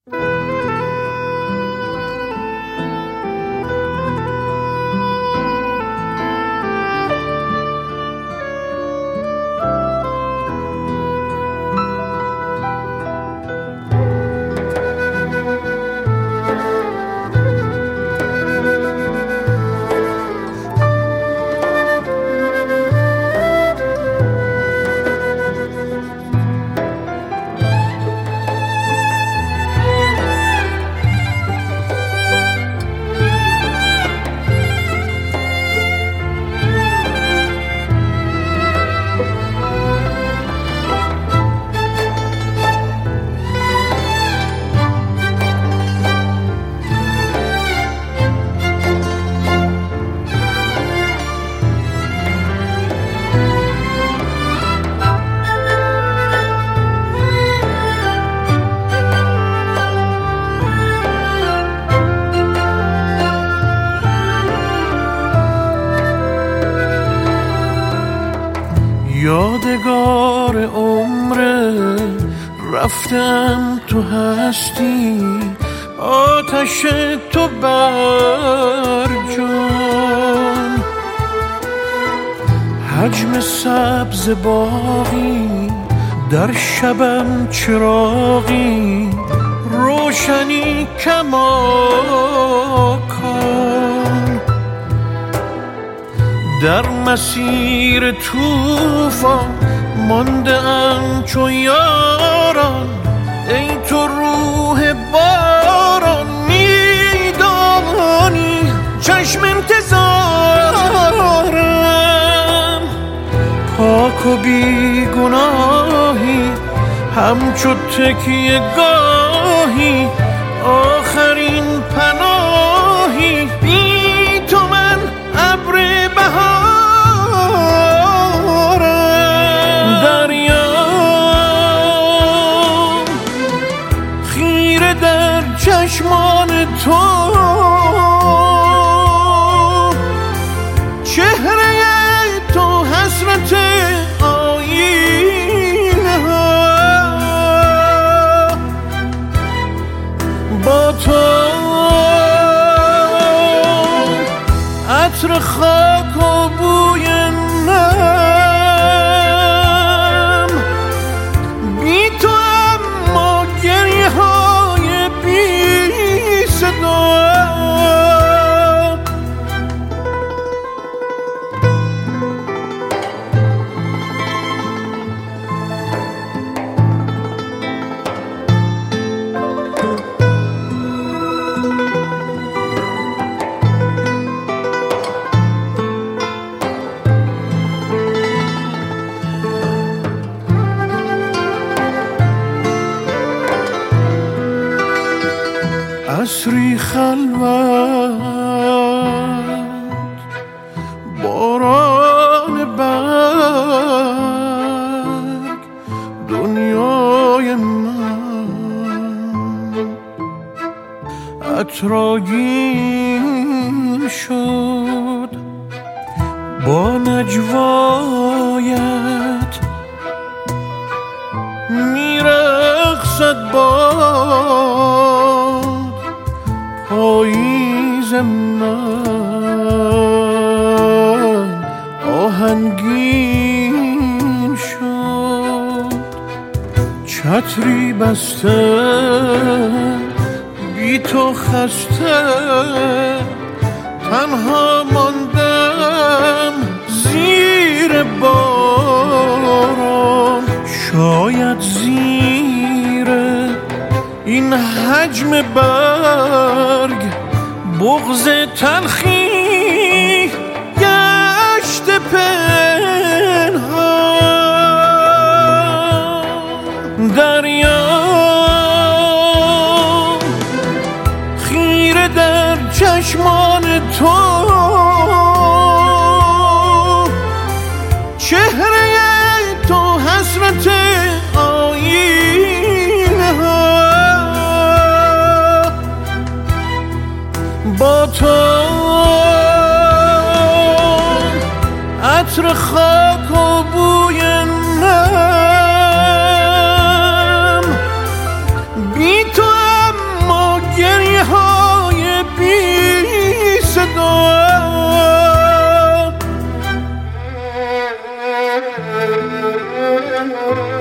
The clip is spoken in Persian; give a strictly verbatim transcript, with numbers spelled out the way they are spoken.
یادگار عمره رفتم تو هستی، آتش تو بر جان، حجم سبز باغی در شبم چراغی، روشنی کماکان، در مسیر طوفان مانده ام چو یاران، ای تو روح باران، میدانی چشم انتظارم، پاک و بیگناهی همچو تکیه گاهی، آخرین پناهی، بی تو من ابر بهارم، دریا خیره در چشمان تو، چهره تو حسرت آینه ها، با تو عطر خاک و بوی نم، بی تو اما گریه های بی صدا، عصری خلوت، باران برگ، دنیای من عطرآگین شد با نجوایت، میرقصد باد پاییز من، آهنگین شد چتری بسته، بی تو خسته تنها ماندم زیر باران، شاید زیر این حجم برگ بغض تلخی گشت پنهان، دریا خیره در چشمان تو، چهره تو حسرت آینه ها، با تو عطر خاک و بوی نم، بی تو من